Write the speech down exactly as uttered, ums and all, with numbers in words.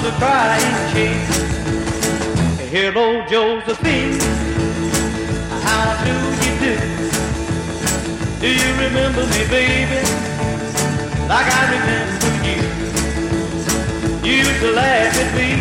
the crying chief. Hello, Josephine, how do you do? Do you remember me, baby, like I remember you? You used to laugh at me